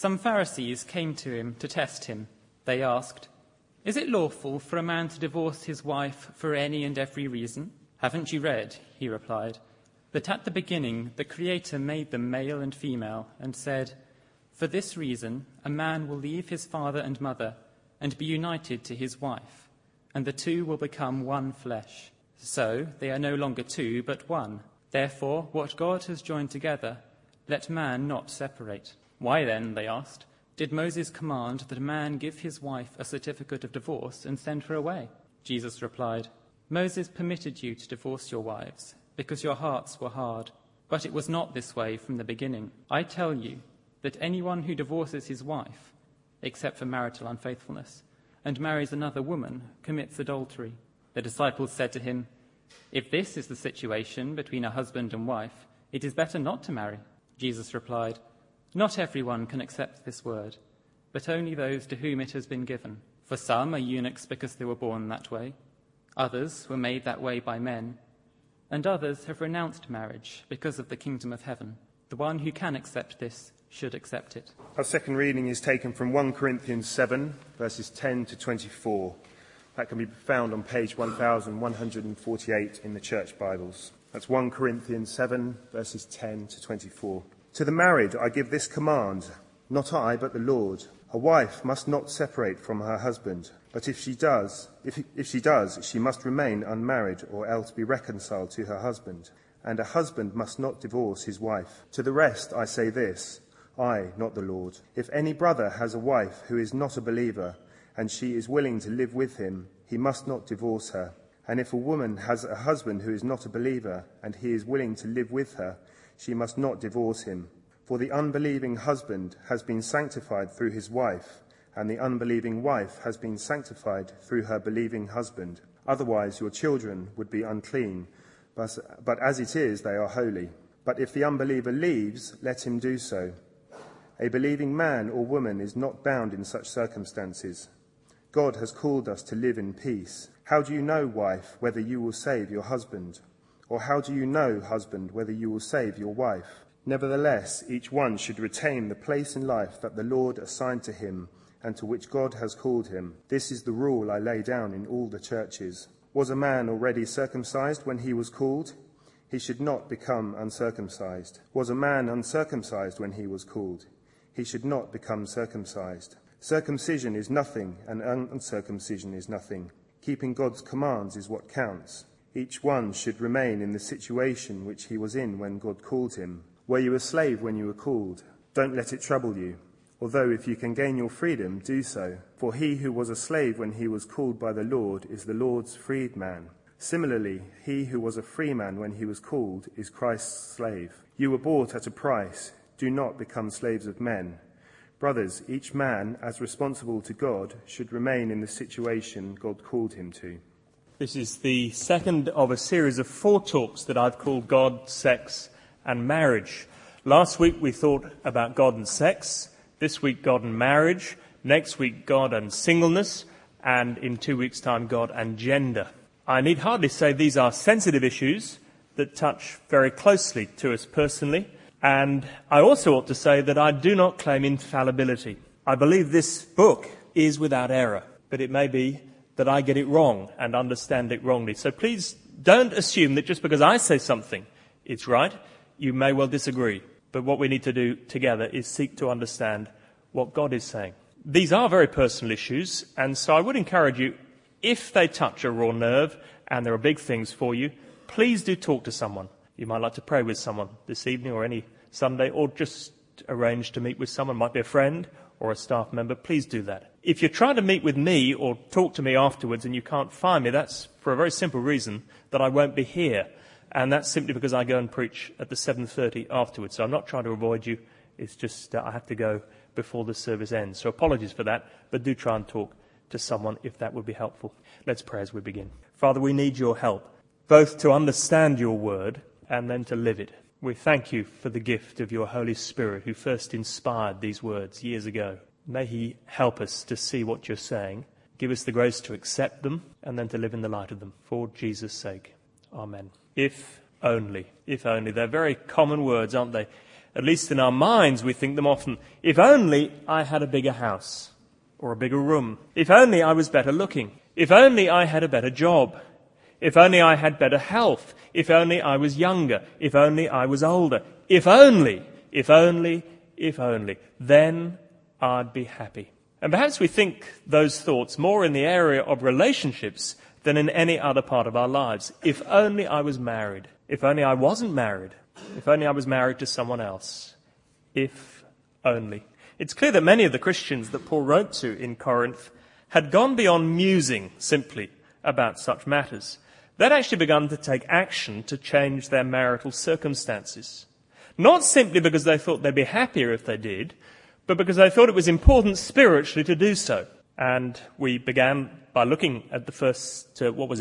Some Pharisees came to him to test him. They asked, "Is it lawful for a man to divorce his wife for any and every reason?" "Haven't you read," he replied, "that at the beginning the Creator made them male and female and said, 'For this reason a man will leave his father and mother and be united to his wife, and the two will become one flesh.' So they are no longer two but one. Therefore what God has joined together, let man not separate." "Why then," they asked, "did Moses command that a man give his wife a certificate of divorce and send her away?" Jesus replied, "Moses permitted you to divorce your wives because your hearts were hard. But it was not this way from the beginning. I tell you that anyone who divorces his wife, except for marital unfaithfulness, and marries another woman, commits adultery." The disciples said to him, "If this is the situation between a husband and wife, it is better not to marry." Jesus replied, "Not everyone can accept this word, but only those to whom it has been given. For some are eunuchs because they were born that way. Others were made that way by men. And others have renounced marriage because of the kingdom of heaven. The one who can accept this should accept it." Our second reading is taken from 1 Corinthians 7, verses 10 to 24. That can be found on page 1148 in the Church Bibles. That's 1 Corinthians 7, verses 10 to 24. "To the married I give this command, not I, but the Lord. A wife must not separate from her husband, but if she does, she must remain unmarried or else be reconciled to her husband. And a husband must not divorce his wife. To the rest I say this, I, not the Lord. If any brother has a wife who is not a believer, and she is willing to live with him, he must not divorce her. And if a woman has a husband who is not a believer, and he is willing to live with her, she must not divorce him. For the unbelieving husband has been sanctified through his wife, and the unbelieving wife has been sanctified through her believing husband. Otherwise your children would be unclean, but as it is, they are holy. But if the unbeliever leaves, let him do so. A believing man or woman is not bound in such circumstances. God has called us to live in peace. How do you know, wife, whether you will save your husband? Or how do you know, husband, whether you will save your wife? Nevertheless, each one should retain the place in life that the Lord assigned to him and to which God has called him. This is the rule I lay down in all the churches. Was a man already circumcised when he was called? He should not become uncircumcised. Was a man uncircumcised when he was called? He should not become circumcised. Circumcision is nothing, and uncircumcision is nothing. Keeping God's commands is what counts. Each one should remain in the situation which he was in when God called him. Were you a slave when you were called? Don't let it trouble you. Although if you can gain your freedom, do so. For he who was a slave when he was called by the Lord is the Lord's freedman. Similarly, he who was a free man when he was called is Christ's slave. You were bought at a price. Do not become slaves of men. Brothers, each man, as responsible to God, should remain in the situation God called him to. This is the second of a series of 4 talks that I've called God, Sex and Marriage. Last week we thought about God and sex. This week God and marriage. Next week God and singleness. And in 2 weeks' time God and gender. I need hardly say these are sensitive issues that touch very closely to us personally. And I also ought to say that I do not claim infallibility. I believe this book is without error, but it may be that I get it wrong and understand it wrongly. So please don't assume that just because I say something, it's right. You may well disagree. But what we need to do together is seek to understand what God is saying. These are very personal issues, and so I would encourage you, if they touch a raw nerve and there are big things for you, please do talk to someone. You might like to pray with someone this evening or any Sunday, or just arrange to meet with someone. Might be a friend or a staff member. Please do that. If you're trying to meet with me or talk to me afterwards and you can't find me, that's for a very simple reason, that I won't be here. And that's simply because I go and preach at the 7:30 afterwards. So I'm not trying to avoid you. It's just I have to go before the service ends. So apologies for that, but do try and talk to someone if that would be helpful. Let's pray as we begin. Father, we need your help, both to understand your word and then to live it. We thank you for the gift of your Holy Spirit who first inspired these words years ago. May he help us to see what you're saying, give us the grace to accept them and then to live in the light of them. For Jesus' sake. Amen. If only. They're very common words, aren't they? At least in our minds, we think them often. If only I had a bigger house or a bigger room. If only I was better looking. If only I had a better job. If only I had better health. If only I was younger. If only I was older. If only, then I'd be happy. And perhaps we think those thoughts more in the area of relationships than in any other part of our lives. If only I was married. If only I wasn't married. If only I was married to someone else. If only. It's clear that many of the Christians that Paul wrote to in Corinth had gone beyond musing simply about such matters. They'd actually begun to take action to change their marital circumstances. Not simply because they thought they'd be happier if they did, but because they thought it was important spiritually to do so. And we began by looking at the first,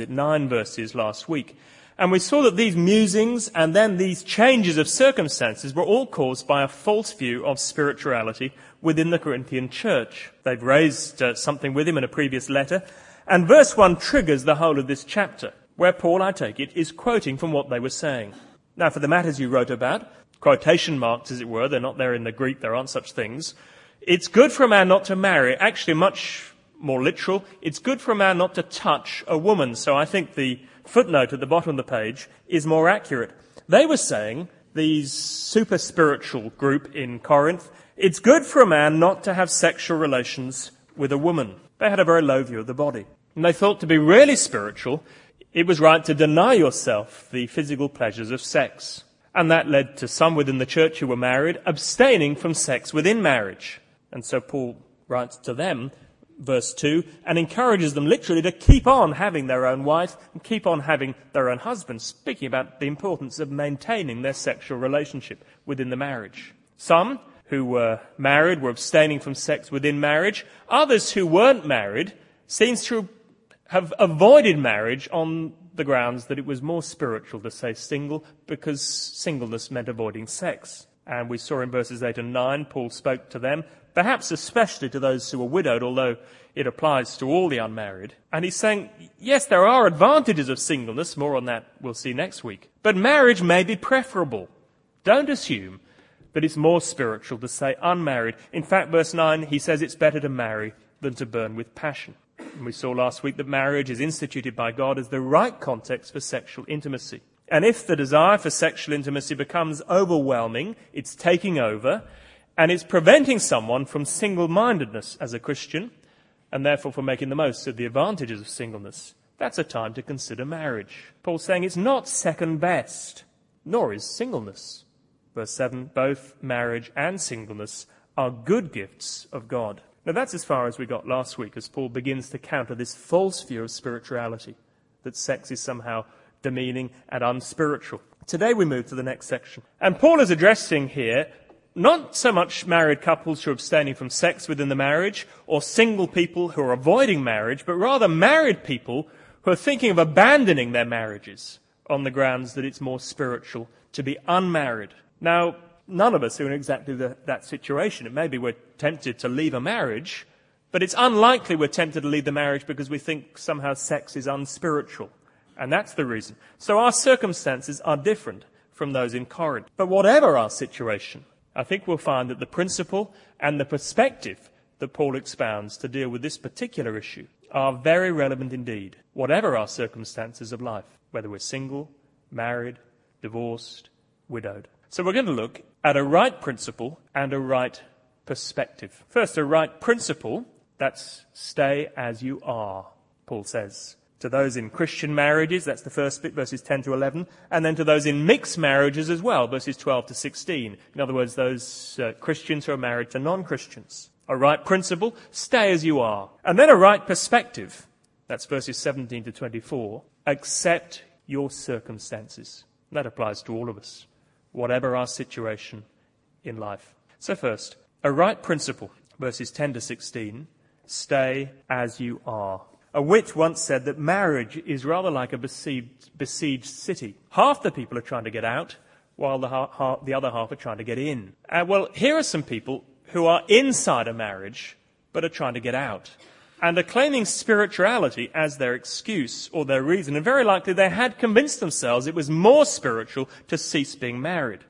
9 verses last week. And we saw that these musings and then these changes of circumstances were all caused by a false view of spirituality within the Corinthian church. They've raised something with him in a previous letter. And verse 1 triggers the whole of this chapter, where Paul, I take it, is quoting from what they were saying. Now, for the matters you wrote about, quotation marks, as it were, they're not there in the Greek, there aren't such things. It's good for a man not to marry. Actually, much more literal, it's good for a man not to touch a woman. So I think the footnote at the bottom of the page is more accurate. They were saying, these super spiritual group in Corinth, it's good for a man not to have sexual relations with a woman. They had a very low view of the body. And they thought to be really spiritual, it was right to deny yourself the physical pleasures of sex. And that led to some within the church who were married abstaining from sex within marriage. And so Paul writes to them, verse 2, and encourages them literally to keep on having their own wife and keep on having their own husband, speaking about the importance of maintaining their sexual relationship within the marriage. Some who were married were abstaining from sex within marriage. Others who weren't married seems to have avoided marriage on the grounds that it was more spiritual to say single, because singleness meant avoiding sex. And we saw in verses 8 and 9, Paul spoke to them, perhaps especially to those who were widowed, although it applies to all the unmarried. And he's saying, yes, there are advantages of singleness, more on that we'll see next week, but marriage may be preferable. Don't assume that it's more spiritual to say unmarried. In fact, verse 9, he says it's better to marry than to burn with passion. And we saw last week that marriage is instituted by God as the right context for sexual intimacy. And if the desire for sexual intimacy becomes overwhelming, it's taking over, and it's preventing someone from single-mindedness as a Christian, and therefore from making the most of the advantages of singleness, that's a time to consider marriage. Paul's saying it's not second best, nor is singleness. Verse 7, both marriage and singleness are good gifts of God. Now that's as far as we got last week, as Paul begins to counter this false view of spirituality, that sex is somehow demeaning and unspiritual. Today we move to the next section. And Paul is addressing here not so much married couples who are abstaining from sex within the marriage, or single people who are avoiding marriage, but rather married people who are thinking of abandoning their marriages on the grounds that it's more spiritual to be unmarried. Now, none of us are in exactly that situation. It may be we're tempted to leave a marriage, but it's unlikely we're tempted to leave the marriage because we think somehow sex is unspiritual. And that's the reason. So our circumstances are different from those in Corinth. But whatever our situation, I think we'll find that the principle and the perspective that Paul expounds to deal with this particular issue are very relevant indeed, whatever our circumstances of life, whether we're single, married, divorced, widowed. So we're going to look at a right principle and a right perspective. First, a right principle, that's stay as you are, Paul says. To those in Christian marriages, that's the first bit, verses 10 to 11, and then to those in mixed marriages as well, verses 12 to 16. In other words, those Christians who are married to non-Christians. A right principle, stay as you are. And then a right perspective, that's verses 17 to 24, accept your circumstances. That applies to all of us, whatever our situation in life. So first, a right principle, verses 10 to 16, stay as you are. A wit once said that marriage is rather like a besieged city. Half the people are trying to get out, while the other half are trying to get in. Well, here are some people who are inside a marriage, but are trying to get out, and are claiming spirituality as their excuse or their reason. And very likely they had convinced themselves it was more spiritual to cease being married.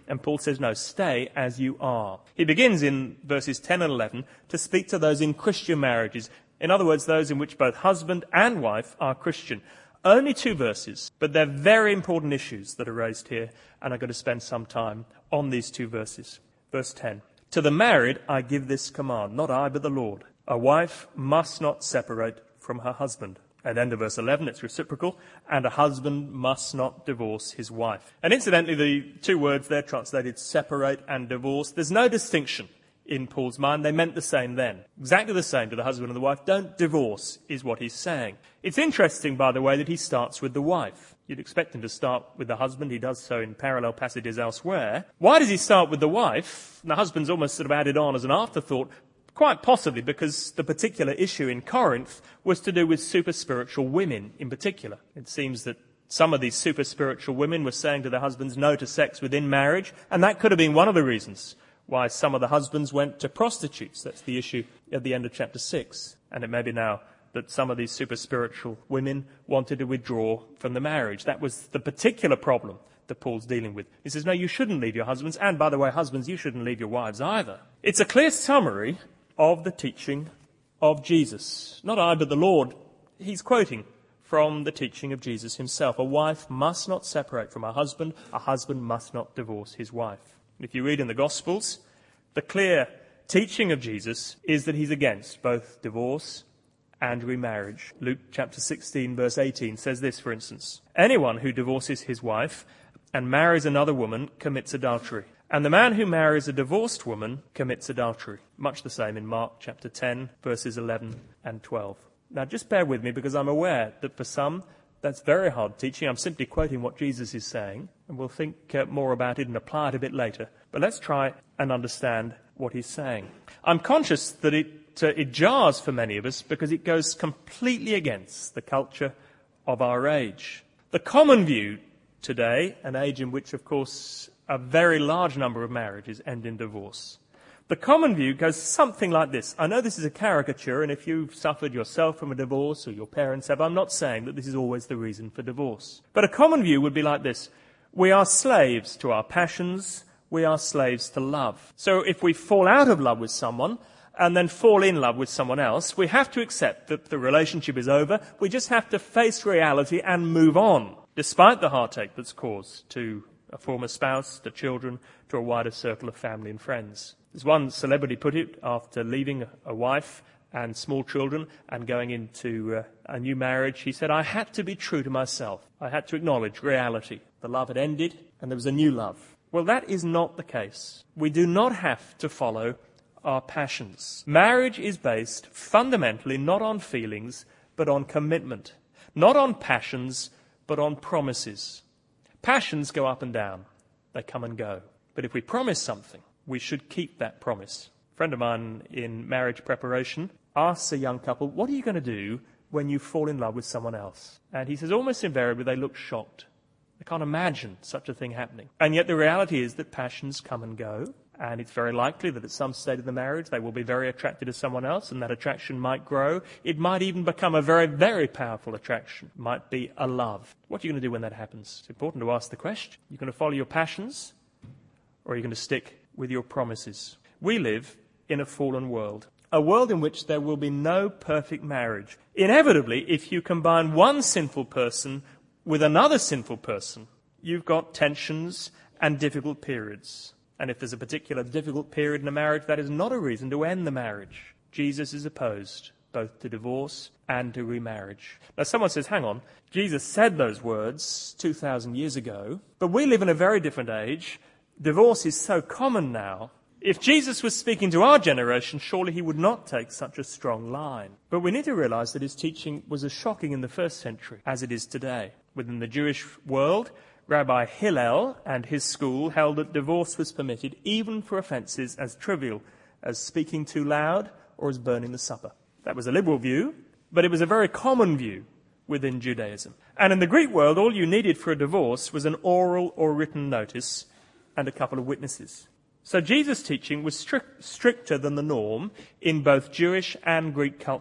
And Paul says, no, stay as you are. He begins in verses 10 and 11 to speak to those in Christian marriages. In other words, those in which both husband and wife are Christian. Only 2 verses, but they're very important issues that are raised here, and I'm going to spend some time on these 2 verses. Verse 10. To the married I give this command, not I but the Lord. A wife must not separate from her husband. And then to verse 11, it's reciprocal, and a husband must not divorce his wife. And incidentally, the 2 words there translated separate and divorce, there's no distinction in Paul's mind. They meant the same then. Exactly the same to the husband and the wife. Don't divorce is what he's saying. It's interesting, by the way, that he starts with the wife. You'd expect him to start with the husband. He does so in parallel passages elsewhere. Why does he start with the wife? And the husband's almost sort of added on as an afterthought. Quite possibly because the particular issue in Corinth was to do with super-spiritual women in particular. It seems that some of these super-spiritual women were saying to their husbands no to sex within marriage, and that could have been one of the reasons why some of the husbands went to prostitutes. That's the issue at the end of chapter 6. And it may be now that some of these super-spiritual women wanted to withdraw from the marriage. That was the particular problem that Paul's dealing with. He says, no, you shouldn't leave your husbands, and by the way, husbands, you shouldn't leave your wives either. It's a clear summary of the teaching of Jesus. Not I, but the Lord. He's quoting from the teaching of Jesus himself. A wife must not separate from her husband. A husband must not divorce his wife. If you read in the Gospels, the clear teaching of Jesus is that he's against both divorce and remarriage. Luke chapter 16, verse 18 says this, for instance. Anyone who divorces his wife and marries another woman commits adultery. And the man who marries a divorced woman commits adultery. Much the same in Mark chapter 10, verses 11 and 12. Now just bear with me, because I'm aware that for some that's very hard teaching. I'm simply quoting what Jesus is saying, and we'll think more about it and apply it a bit later. But let's try and understand what he's saying. I'm conscious that it jars for many of us because it goes completely against the culture of our age. The common view today, an age in which, of course, a very large number of marriages end in divorce. The common view goes something like this. I know this is a caricature, and if you've suffered yourself from a divorce or your parents have, I'm not saying that this is always the reason for divorce. But a common view would be like this. We are slaves to our passions. We are slaves to love. So if we fall out of love with someone and then fall in love with someone else, we have to accept that the relationship is over. We just have to face reality and move on, despite the heartache that's caused to a former spouse, to children, to a wider circle of family and friends. As one celebrity put it, after leaving a wife and small children and going into a new marriage, he said, I had to be true to myself. I had to acknowledge reality. The love had ended and there was a new love. Well, that is not the case. We do not have to follow our passions. Marriage is based fundamentally not on feelings, but on commitment. Not on passions, but on promises. Passions go up and down. They come and go. But if we promise something, we should keep that promise. A friend of mine in marriage preparation asks a young couple, what are you going to do when you fall in love with someone else? And he says almost invariably they look shocked. They can't imagine such a thing happening. And yet the reality is that passions come and go. And it's very likely that at some stage of the marriage they will be very attracted to someone else, and that attraction might grow. It might even become a very, very powerful attraction. It might be a love. What are you going to do when that happens? It's important to ask the question. You're going to follow your passions, or are you going to stick with your promises? We live in a fallen world. A world in which there will be no perfect marriage. Inevitably, if you combine one sinful person with another sinful person, you've got tensions and difficult periods. And if there's a particular difficult period in a marriage, that is not a reason to end the marriage. Jesus is opposed both to divorce and to remarriage. Now someone says, hang on, Jesus said those words 2,000 years ago, but we live in a very different age. Divorce is so common now. If Jesus was speaking to our generation, surely he would not take such a strong line. But we need to realize that his teaching was as shocking in the first century as it is today. Within the Jewish world, Rabbi Hillel and his school held that divorce was permitted even for offences as trivial as speaking too loud or as burning the supper. That was a liberal view, but it was a very common view within Judaism. And in the Greek world, all you needed for a divorce was an oral or written notice and a couple of witnesses. So Jesus' teaching was stricter than the norm in both Jewish and Greek culture.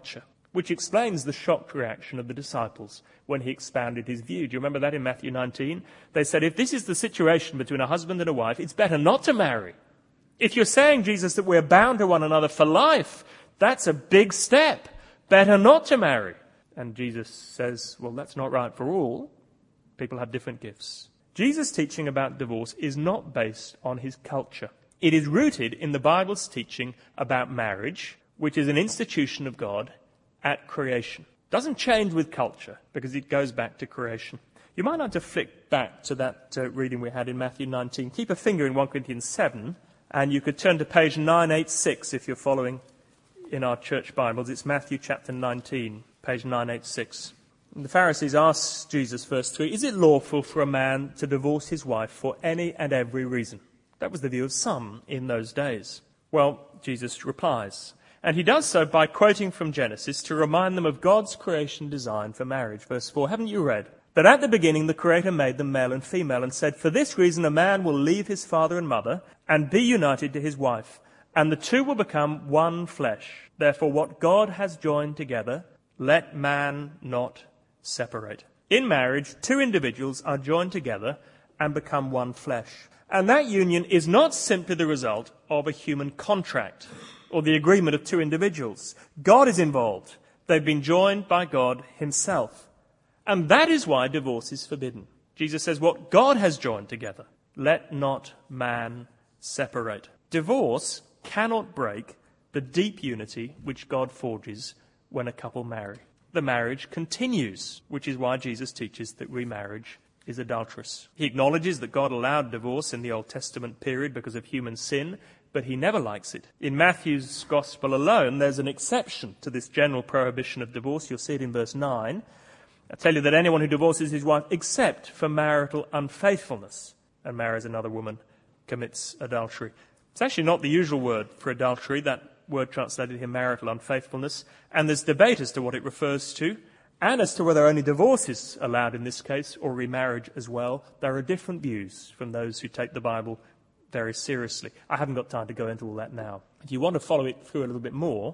which explains the shocked reaction of the disciples when he expounded his view. Do you remember that in Matthew 19? They said, if this is the situation between a husband and a wife, it's better not to marry. If you're saying, Jesus, that we're bound to one another for life, that's a big step. Better not to marry. And Jesus says, well, that's not right for all. People have different gifts. Jesus' teaching about divorce is not based on his culture. It is rooted in the Bible's teaching about marriage, which is an institution of God at creation. Doesn't change with culture because it goes back to creation. You might like to flick back to that reading we had in Matthew 19. Keep a finger in 1 Corinthians 7, and you could turn to page 986 if you're following in our church Bibles. It's Matthew chapter 19, page 986. And the Pharisees asked Jesus, verse 3, is it lawful for a man to divorce his wife for any and every reason? That was the view of some in those days. Well, Jesus replies, and he does so by quoting from Genesis to remind them of God's creation design for marriage. Verse 4, haven't you read? That at the beginning the Creator made them male and female and said, for this reason a man will leave his father and mother and be united to his wife, and the two will become one flesh. Therefore what God has joined together, let man not separate. In marriage, two individuals are joined together and become one flesh. And that union is not simply the result of a human contract or the agreement of two individuals. God is involved. They've been joined by God himself. And that is why divorce is forbidden. Jesus says, what God has joined together, let not man separate. Divorce cannot break the deep unity which God forges when a couple marry. The marriage continues, which is why Jesus teaches that remarriage is adulterous. He acknowledges that God allowed divorce in the Old Testament period because of human sin, but he never likes it. In Matthew's Gospel alone, there's an exception to this general prohibition of divorce. You'll see it in verse 9. I tell you that anyone who divorces his wife except for marital unfaithfulness and marries another woman commits adultery. It's actually not the usual word for adultery, that word translated here marital unfaithfulness, and there's debate as to what it refers to, and as to whether only divorce is allowed in this case, or remarriage as well. There are different views from those who take the Bible very seriously. I haven't got time to go into all that now. If you want to follow it through a little bit more,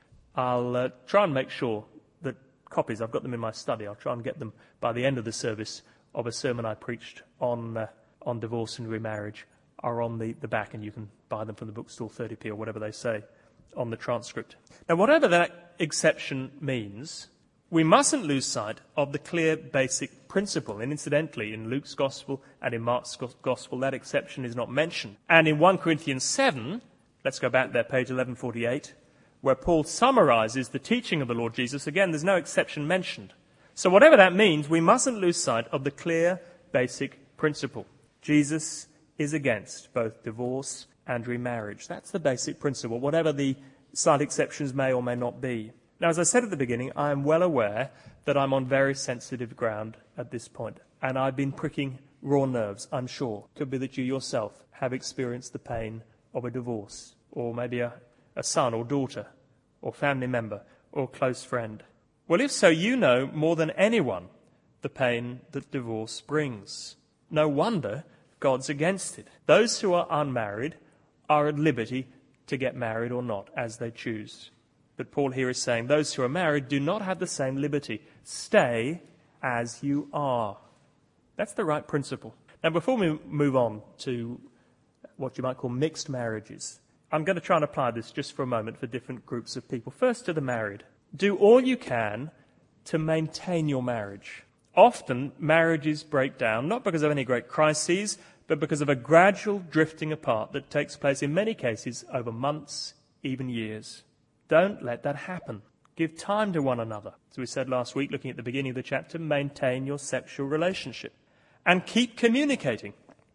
I'll try and make sure that copies, I've got them in my study, I'll try and get them by the end of the service of a sermon I preached on divorce and remarriage, are on the back, and you can buy them from the bookstall, 30p or whatever they say on the transcript. Now, whatever that exception means, we mustn't lose sight of the clear basic principle. And incidentally, in Luke's Gospel and in Mark's Gospel, that exception is not mentioned. And in 1 Corinthians 7, let's go back there, page 1148, where Paul summarizes the teaching of the Lord Jesus, again, there's no exception mentioned. So whatever that means, we mustn't lose sight of the clear basic principle. Jesus is against both divorce and remarriage. That's the basic principle, whatever the slight exceptions may or may not be. Now, as I said at the beginning, I am well aware that I'm on very sensitive ground at this point, and I've been pricking raw nerves, I'm sure. Could be that you yourself have experienced the pain of a divorce, or maybe a son or daughter, or family member, or close friend. Well, if so, you know more than anyone the pain that divorce brings. No wonder God's against it. Those who are unmarried are at liberty to get married or not, as they choose. But Paul here is saying those who are married do not have the same liberty. Stay as you are. That's the right principle. Now, before we move on to what you might call mixed marriages, I'm going to try and apply this just for a moment for different groups of people. First, to the married. Do all you can to maintain your marriage. Often, marriages break down, not because of any great crises, but because of a gradual drifting apart that takes place in many cases over months, even years. Don't let that happen. Give time to one another. As we said last week, looking at the beginning of the chapter, maintain your sexual relationship. And keep communicating.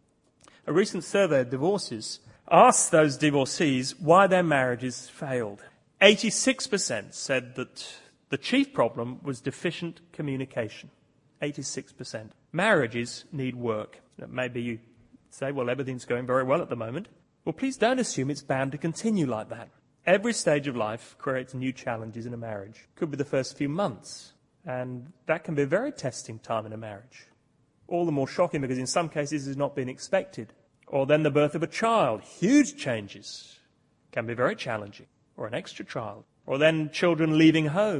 A recent survey of divorces asked those divorcees why their marriages failed. 86% said that the chief problem was deficient communication. 86%. Marriages need work. Maybe you say, well, everything's going very well at the moment. Well, please don't assume it's bound to continue like that. Every stage of life creates new challenges in a marriage. Could be the first few months, and that can be a very testing time in a marriage. All the more shocking because in some cases it's not been expected. Or then the birth of a child. Huge changes can be very challenging. Or an extra child. Or then children leaving home.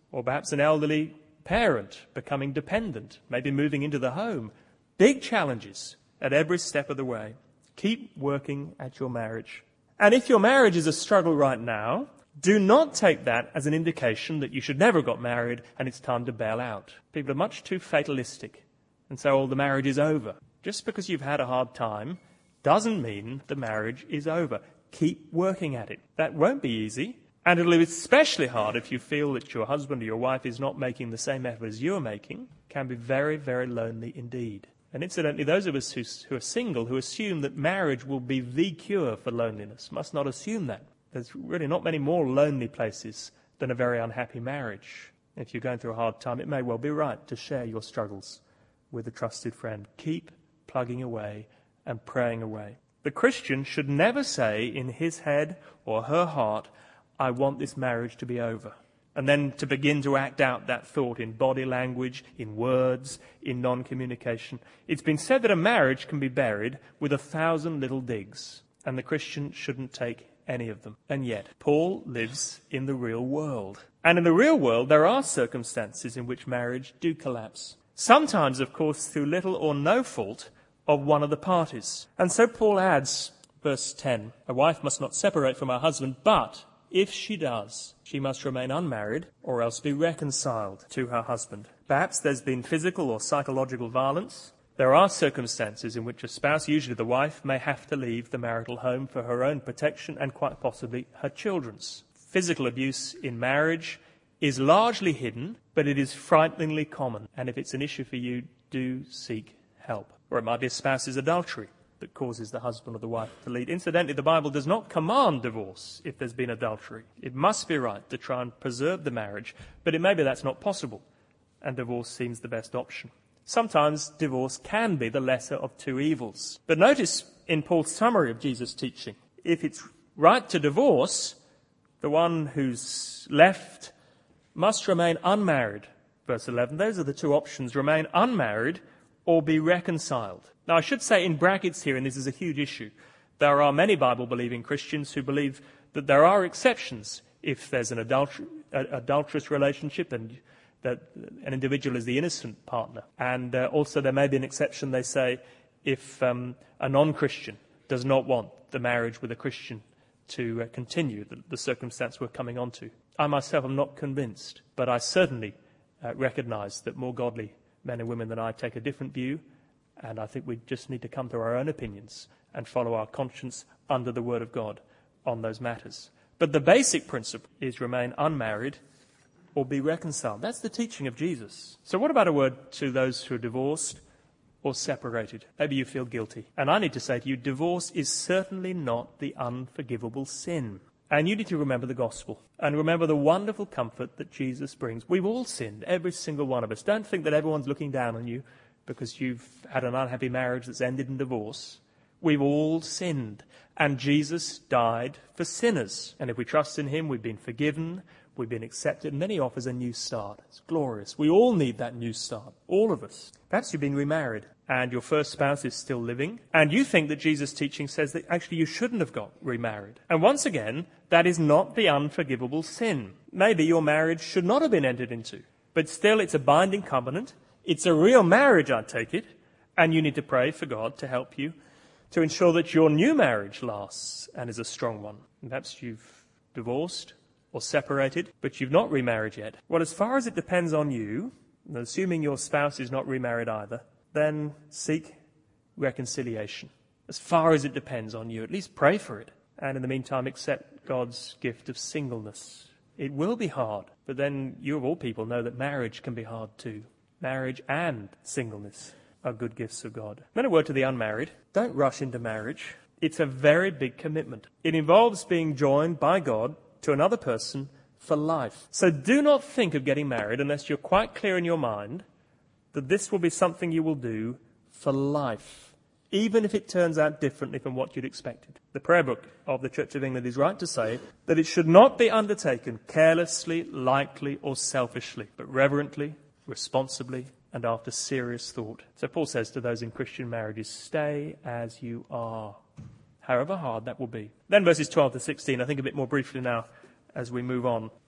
or perhaps an elderly parent becoming dependent, maybe moving into the home. Big challenges at every step of the way. Keep working at your marriage. And if your marriage is a struggle right now, do not take that as an indication that you should never have got married and it's time to bail out. People are much too fatalistic and say, oh, the marriage is over. Just because you've had a hard time doesn't mean the marriage is over. Keep working at it. That won't be easy, and it'll be especially hard if you feel that your husband or your wife is not making the same effort as you're making. It can be very, very lonely indeed. And incidentally, those of us who are single, who assume that marriage will be the cure for loneliness, must not assume that. There's really not many more lonely places than a very unhappy marriage. If you're going through a hard time, it may well be right to share your struggles with a trusted friend. Keep plugging away and praying away. The Christian should never say in his head or her heart, I want this marriage to be over. And then to begin to act out that thought in body language, in words, in non-communication. It's been said that a marriage can be buried with 1,000 little digs, and the Christian shouldn't take any of them. And yet, Paul lives in the real world. And in the real world, there are circumstances in which marriage do collapse. Sometimes, of course, through little or no fault of one of the parties. And so Paul adds, verse 10, a wife must not separate from her husband, but if she does, she must remain unmarried or else be reconciled to her husband. Perhaps there's been physical or psychological violence. There are circumstances in which a spouse, usually the wife, may have to leave the marital home for her own protection and quite possibly her children's. Physical abuse in marriage is largely hidden, but it is frighteningly common. And if it's an issue for you, do seek help. Or it might be a spouse's adultery that causes the husband or the wife to leave. Incidentally, the Bible does not command divorce if there's been adultery. It must be right to try and preserve the marriage, but it may be that's not possible, and divorce seems the best option. Sometimes divorce can be the lesser of two evils. But notice in Paul's summary of Jesus' teaching, if it's right to divorce, the one who's left must remain unmarried. Verse 11, those are the two options, remain unmarried or be reconciled. Now, I should say in brackets here, and this is a huge issue, there are many Bible-believing Christians who believe that there are exceptions if there's an adulterous relationship and that an individual is the innocent partner. And also there may be an exception, they say, if a non-Christian does not want the marriage with a Christian to continue, the circumstance we're coming on to. I myself am not convinced, but I certainly recognize that more godly men and women than I take a different view, and I think we just need to come to our own opinions and follow our conscience under the Word of God on those matters. But the basic principle is remain unmarried or be reconciled. That's the teaching of Jesus. So what about a word to those who are divorced or separated? Maybe you feel guilty. And I need to say to you, divorce is certainly not the unforgivable sin. And you need to remember the gospel and remember the wonderful comfort that Jesus brings. We've all sinned, every single one of us. Don't think that everyone's looking down on you because you've had an unhappy marriage that's ended in divorce. We've all sinned, and Jesus died for sinners. And if we trust in him, we've been forgiven, we've been accepted, and then he offers a new start. It's glorious. We all need that new start, all of us. Perhaps you've been remarried, and your first spouse is still living, and you think that Jesus' teaching says that actually you shouldn't have got remarried. And once again, that is not the unforgivable sin. Maybe your marriage should not have been entered into, but still it's a binding covenant. It's a real marriage, I take it, and you need to pray for God to help you to ensure that your new marriage lasts and is a strong one. And perhaps you've divorced or separated, but you've not remarried yet. Well, as far as it depends on you, and assuming your spouse is not remarried either, then seek reconciliation. As far as it depends on you, at least pray for it. And in the meantime, accept God's gift of singleness. It will be hard, but then you of all people know that marriage can be hard too. Marriage and singleness are good gifts of God. Then a word to the unmarried. Don't rush into marriage. It's a very big commitment. It involves being joined by God to another person for life. So do not think of getting married unless you're quite clear in your mind that this will be something you will do for life, even if it turns out differently from what you'd expected. The prayer book of the Church of England is right to say that it should not be undertaken carelessly, lightly, or selfishly, but reverently, responsibly, and after serious thought. So Paul says to those in Christian marriages, stay as you are, however hard that will be. Then verses 12 to 16, I think a bit more briefly now as we move on.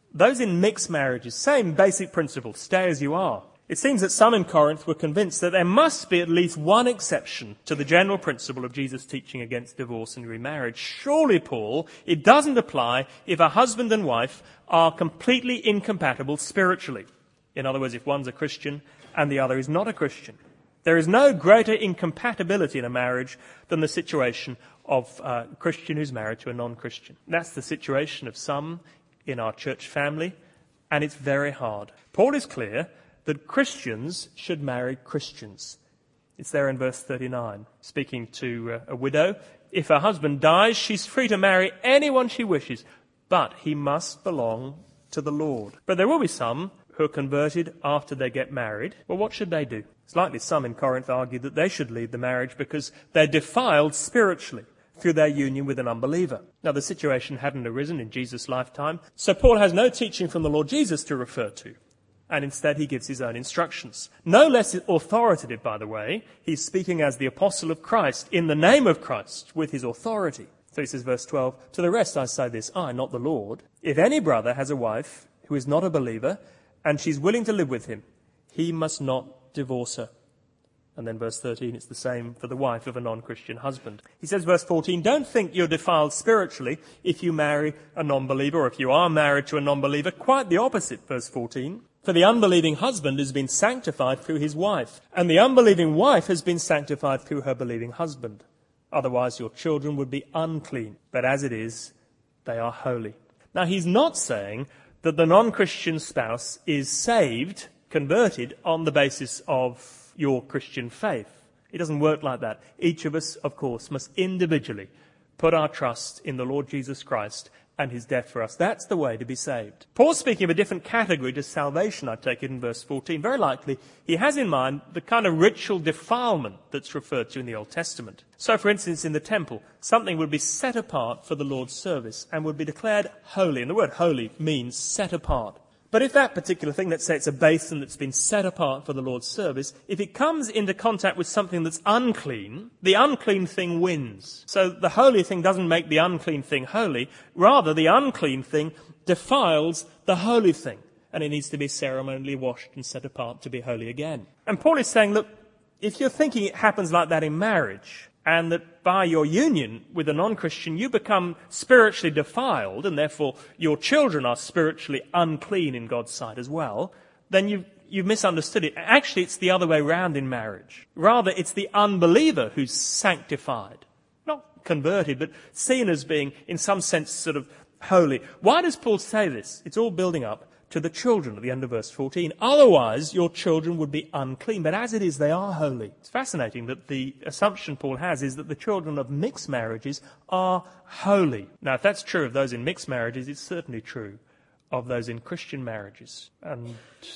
Those in mixed marriages, same basic principle, stay as you are. It seems that some in Corinth were convinced that there must be at least one exception to the general principle of Jesus' teaching against divorce and remarriage. Surely, Paul, it doesn't apply if a husband and wife are completely incompatible spiritually. In other words, if one's a Christian and the other is not a Christian. There is no greater incompatibility in a marriage than the situation of a Christian who's married to a non-Christian. That's the situation of some in our church family, and it's very hard. Paul is clear that Christians should marry Christians. It's there in verse 39, speaking to a widow. If her husband dies, she's free to marry anyone she wishes, but he must belong to the Lord. But there will be some who are converted after they get married. Well, what should they do? It's likely some in Corinth argue that they should leave the marriage because they're defiled spiritually through their union with an unbeliever. Now, the situation hadn't arisen in Jesus' lifetime, so Paul has no teaching from the Lord Jesus to refer to. And instead he gives his own instructions. No less authoritative, by the way. He's speaking as the apostle of Christ, in the name of Christ, with his authority. So he says, verse 12, to the rest I say this, I, not the Lord. If any brother has a wife who is not a believer, and she's willing to live with him, he must not divorce her. And then verse 13, it's the same for the wife of a non-Christian husband. He says, verse 14, don't think you're defiled spiritually if you marry a non-believer, or if you are married to a non-believer. Quite the opposite, verse 14. For the unbelieving husband has been sanctified through his wife, and the unbelieving wife has been sanctified through her believing husband. Otherwise your children would be unclean, but as it is, they are holy. Now he's not saying that the non-Christian spouse is saved, converted, on the basis of your Christian faith. It doesn't work like that. Each of us, of course, must individually put our trust in the Lord Jesus Christ and his death for us. That's the way to be saved. Paul's speaking of a different category to salvation, I take it, in verse 14. Very likely, he has in mind the kind of ritual defilement that's referred to in the Old Testament. So, for instance, in the temple, something would be set apart for the Lord's service and would be declared holy. And the word holy means set apart. But if that particular thing, let's say it's a basin that's been set apart for the Lord's service, if it comes into contact with something that's unclean, the unclean thing wins. So the holy thing doesn't make the unclean thing holy. Rather, the unclean thing defiles the holy thing. And it needs to be ceremonially washed and set apart to be holy again. And Paul is saying, look, if you're thinking it happens like that in marriage, and that by your union with a non-Christian you become spiritually defiled, and therefore your children are spiritually unclean in God's sight as well, then you've misunderstood it. Actually, it's the other way round in marriage. Rather, it's the unbeliever who's sanctified. Not converted, but seen as being, in some sense, sort of holy. Why does Paul say this? It's all building up to the children at the end of verse 14. Otherwise, your children would be unclean. But as it is, they are holy. It's fascinating that the assumption Paul has is that the children of mixed marriages are holy. Now, if that's true of those in mixed marriages, it's certainly true of those in Christian marriages. And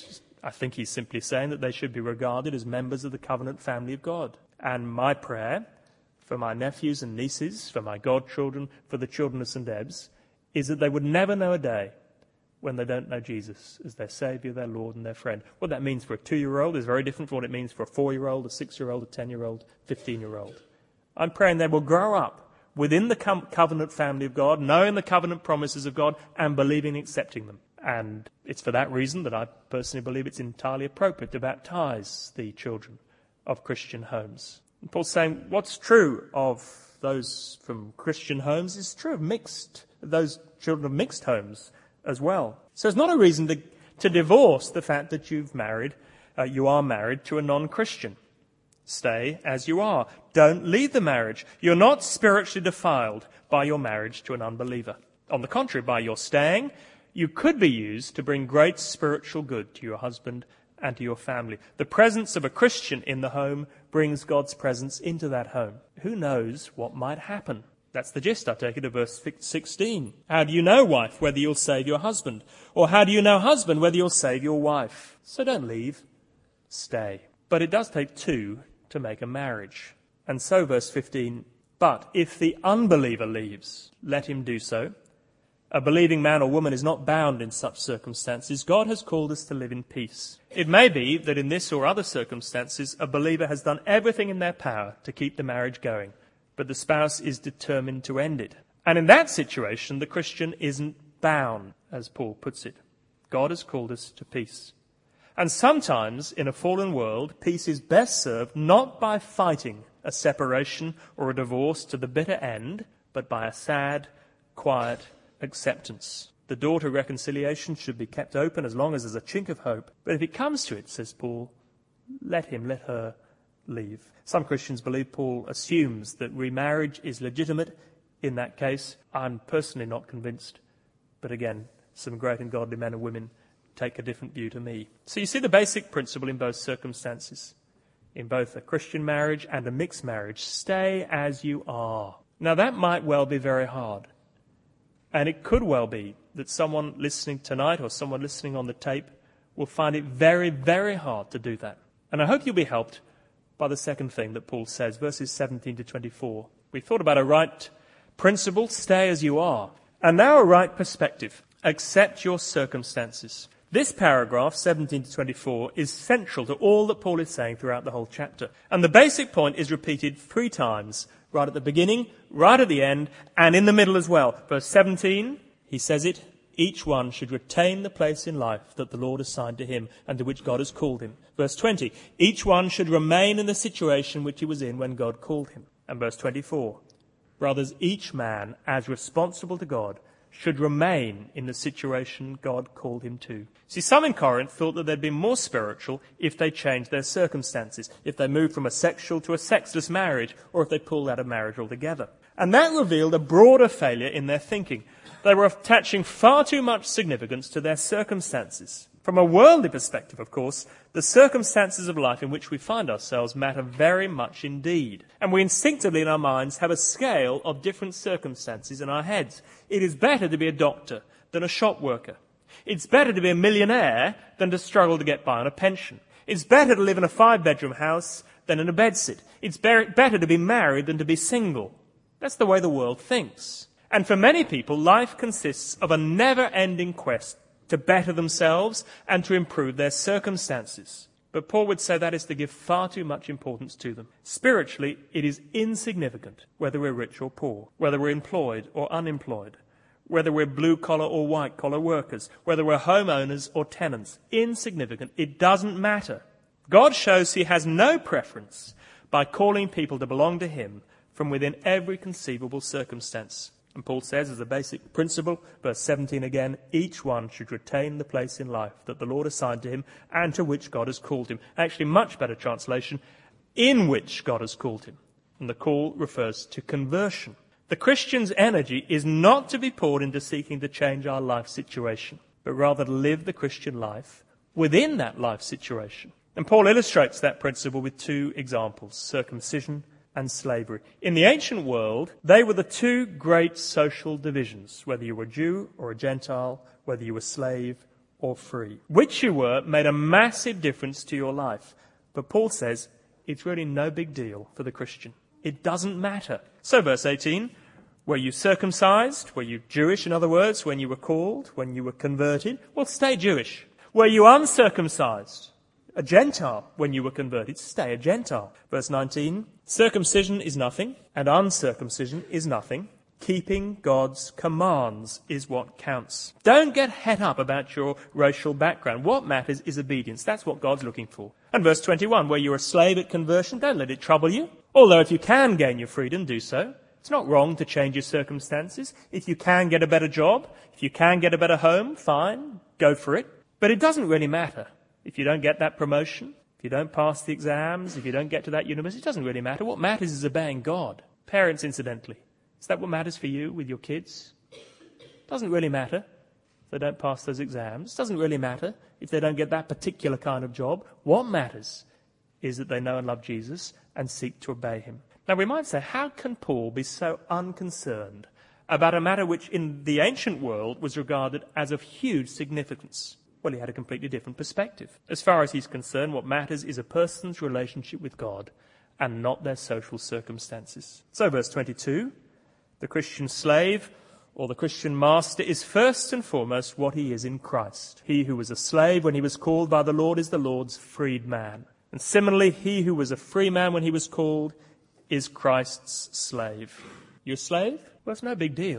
I think he's simply saying that they should be regarded as members of the covenant family of God. And my prayer for my nephews and nieces, for my godchildren, for the children of St. Ebbe's, is that they would never know a day when they don't know Jesus as their Saviour, their Lord and their friend. What that means for a 2-year-old is very different from what it means for a 4-year-old, a 6-year-old, a 10-year-old, 15-year-old. I'm praying they will grow up within the covenant family of God, knowing the covenant promises of God and believing and accepting them. And it's for that reason that I personally believe it's entirely appropriate to baptize the children of Christian homes. And Paul's saying what's true of those from Christian homes is true of those children of mixed homes as well. So it's not a reason to divorce the fact that you are married to a non-Christian. Stay as you are. Don't leave the marriage. You're not spiritually defiled by your marriage to an unbeliever. On the contrary, by your staying, you could be used to bring great spiritual good to your husband and to your family. The presence of a Christian in the home brings God's presence into that home. Who knows what might happen? That's the gist, I take it, of verse 16. How do you know, wife, whether you'll save your husband? Or how do you know, husband, whether you'll save your wife? So don't leave, stay. But it does take two to make a marriage. And so, verse 15, but if the unbeliever leaves, let him do so. A believing man or woman is not bound in such circumstances. God has called us to live in peace. It may be that in this or other circumstances, a believer has done everything in their power to keep the marriage going, but the spouse is determined to end it. And in that situation, the Christian isn't bound, as Paul puts it. God has called us to peace. And sometimes, in a fallen world, peace is best served not by fighting a separation or a divorce to the bitter end, but by a sad, quiet acceptance. The door to reconciliation should be kept open as long as there's a chink of hope. But if it comes to it, says Paul, let her leave. Some Christians believe Paul assumes that remarriage is legitimate in that case. I'm personally not convinced. But again, some great and godly men and women take a different view to me. So you see the basic principle in both circumstances. In both a Christian marriage and a mixed marriage, stay as you are. Now that might well be very hard. And it could well be that someone listening tonight or someone listening on the tape will find it very, very hard to do that. And I hope you'll be helped by the second thing that Paul says, verses 17 to 24. We thought about a right principle, stay as you are. And now a right perspective, accept your circumstances. This paragraph, 17 to 24, is central to all that Paul is saying throughout the whole chapter. And the basic point is repeated 3 times, right at the beginning, right at the end, and in the middle as well. Verse 17, he says it, each one should retain the place in life that the Lord assigned to him and to which God has called him. Verse 20, each one should remain in the situation which he was in when God called him. And verse 24, brothers, each man, as responsible to God, should remain in the situation God called him to. See, some in Corinth thought that they'd be more spiritual if they changed their circumstances, if they moved from a sexual to a sexless marriage, or if they pulled out of marriage altogether. And that revealed a broader failure in their thinking. They were attaching far too much significance to their circumstances. From a worldly perspective, of course, the circumstances of life in which we find ourselves matter very much indeed. And we instinctively in our minds have a scale of different circumstances in our heads. It is better to be a doctor than a shop worker. It's better to be a millionaire than to struggle to get by on a pension. It's better to live in a 5-bedroom house than in a bedsit. It's better to be married than to be single. That's the way the world thinks. And for many people, life consists of a never-ending quest to better themselves and to improve their circumstances. But Paul would say that is to give far too much importance to them. Spiritually, it is insignificant whether we're rich or poor, whether we're employed or unemployed, whether we're blue-collar or white-collar workers, whether we're homeowners or tenants. Insignificant. It doesn't matter. God shows he has no preference by calling people to belong to him from within every conceivable circumstance. And Paul says, as a basic principle, verse 17 again, each one should retain the place in life that the Lord assigned to him and to which God has called him. Actually, much better translation, in which God has called him. And the call refers to conversion. The Christian's energy is not to be poured into seeking to change our life situation, but rather to live the Christian life within that life situation. And Paul illustrates that principle with 2 examples, circumcision and slavery. In the ancient world, they were the 2 great social divisions, whether you were a Jew or a Gentile, whether you were slave or free. Which you were made a massive difference to your life. But Paul says it's really no big deal for the Christian. It doesn't matter. So verse 18, were you circumcised? Were you Jewish, in other words, when you were called, when you were converted? Well, stay Jewish. Were you uncircumcised? A Gentile, when you were converted, stay a Gentile. Verse 19, circumcision is nothing, and uncircumcision is nothing. Keeping God's commands is what counts. Don't get het up about your racial background. What matters is obedience. That's what God's looking for. And verse 21, where you're a slave at conversion, don't let it trouble you. Although if you can gain your freedom, do so. It's not wrong to change your circumstances. If you can get a better job, if you can get a better home, fine, go for it. But it doesn't really matter. If you don't get that promotion, if you don't pass the exams, if you don't get to that university, it doesn't really matter. What matters is obeying God. Parents, incidentally, is that what matters for you with your kids? It doesn't really matter if they don't pass those exams. It doesn't really matter if they don't get that particular kind of job. What matters is that they know and love Jesus and seek to obey him. Now we might say, how can Paul be so unconcerned about a matter which in the ancient world was regarded as of huge significance? Well, he had a completely different perspective. As far as he's concerned, what matters is a person's relationship with God and not their social circumstances. So verse 22, the Christian slave or the Christian master is first and foremost what he is in Christ. He who was a slave when he was called by the Lord is the Lord's freed man. And similarly, he who was a free man when he was called is Christ's slave. You're a slave? Well, it's no big deal.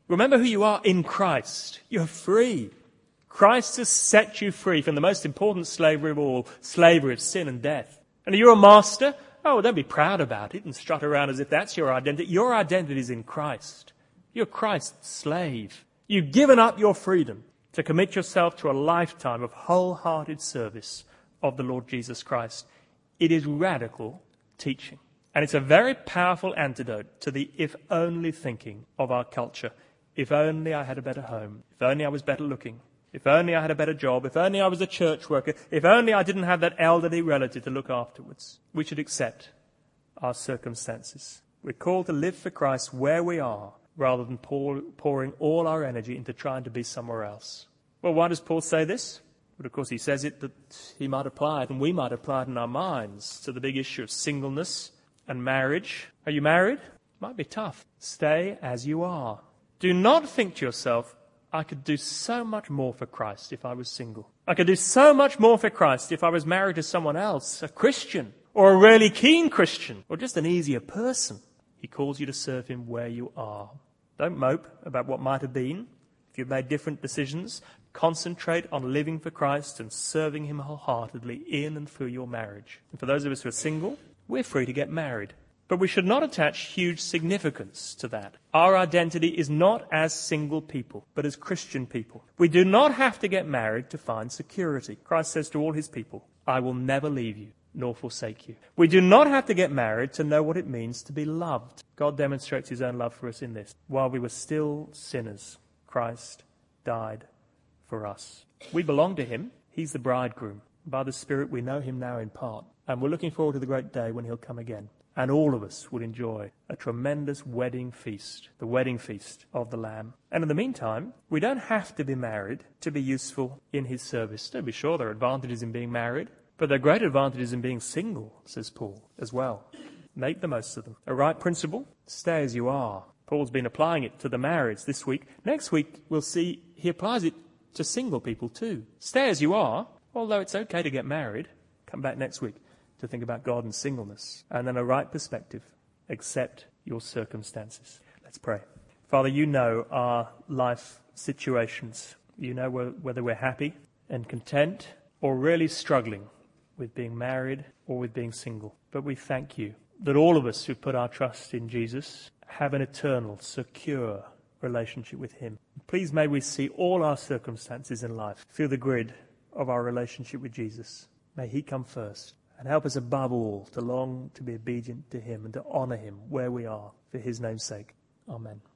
Remember who you are in Christ. You're free. Christ has set you free from the most important slavery of all, slavery of sin and death. And are you a master? Oh, don't be proud about it and strut around as if that's your identity. Your identity is in Christ. You're Christ's slave. You've given up your freedom to commit yourself to a lifetime of wholehearted service of the Lord Jesus Christ. It is radical teaching. And it's a very powerful antidote to the if-only thinking of our culture. If only I had a better home. If only I was better looking. If only I had a better job. If only I was a church worker. If only I didn't have that elderly relative to look afterwards. We should accept our circumstances. We're called to live for Christ where we are, rather than pouring all our energy into trying to be somewhere else. Well, why does Paul say this? But of course he says it that he might apply it, and we might apply it in our minds to the big issue of singleness and marriage. Are you married? Might be tough. Stay as you are. Do not think to yourself, I could do so much more for Christ if I was single. I could do so much more for Christ if I was married to someone else, a Christian, or a really keen Christian, or just an easier person. He calls you to serve him where you are. Don't mope about what might have been. If you've made different decisions, concentrate on living for Christ and serving him wholeheartedly in and through your marriage. And for those of us who are single, we're free to get married. But we should not attach huge significance to that. Our identity is not as single people, but as Christian people. We do not have to get married to find security. Christ says to all his people, I will never leave you nor forsake you. We do not have to get married to know what it means to be loved. God demonstrates his own love for us in this. While we were still sinners, Christ died for us. We belong to him. He's the bridegroom. By the Spirit, we know him now in part. And we're looking forward to the great day when he'll come again. And all of us would enjoy a tremendous wedding feast, the wedding feast of the Lamb. And in the meantime, we don't have to be married to be useful in his service. To be sure, there are advantages in being married, but there are great advantages in being single, says Paul, as well. Make the most of them. A right principle, stay as you are. Paul's been applying it to the marrieds this week. Next week, we'll see he applies it to single people too. Stay as you are, although it's okay to get married. Come back next week to think about God and singleness. And then a right perspective. Accept your circumstances. Let's pray. Father, you know our life situations. You know whether we're happy and content or really struggling with being married or with being single. But we thank you that all of us who put our trust in Jesus have an eternal, secure relationship with him. Please may we see all our circumstances in life through the grid of our relationship with Jesus. May he come first. And help us above all to long to be obedient to him and to honour him where we are for his name's sake. Amen.